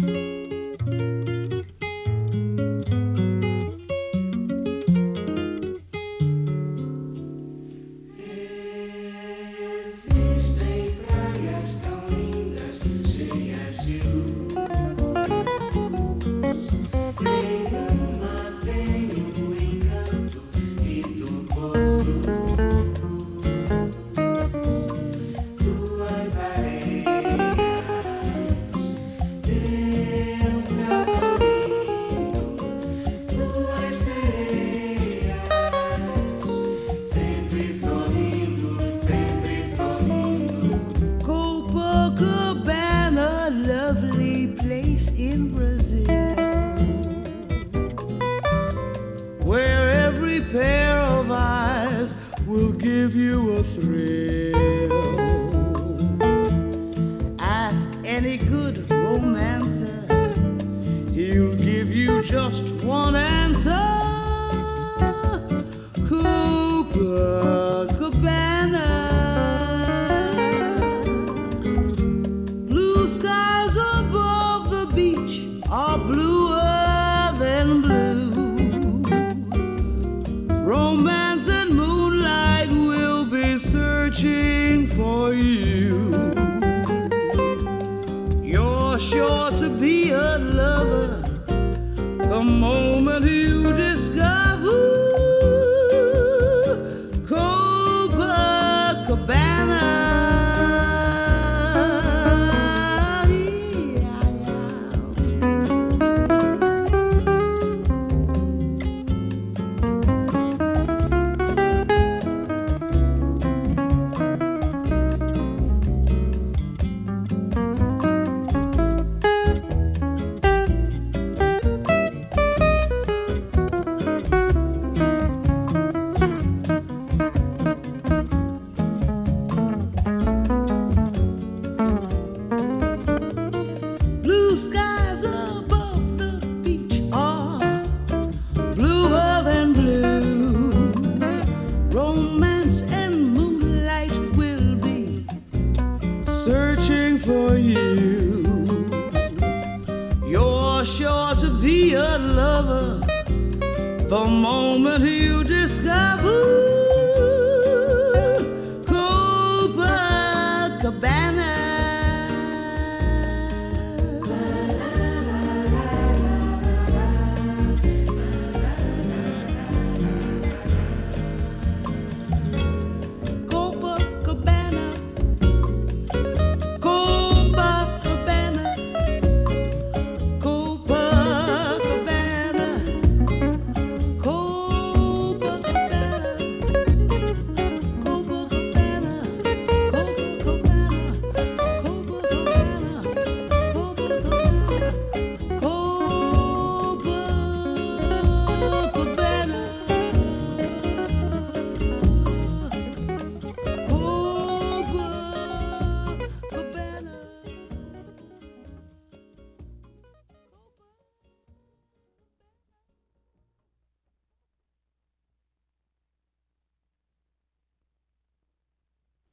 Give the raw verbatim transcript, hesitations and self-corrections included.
In Brazil, where every pair of eyes will give you a thrill. Ask any good romancer, he'll give you just one answer. Copacabana. Are bluer than blue. Romance and moonlight will be searching for you. You're sure to be a lover the moment you discover Copacabana. Skies above the beach are bluer than blue. Romance and moonlight will be searching for you. You're sure to be a lover the moment you discover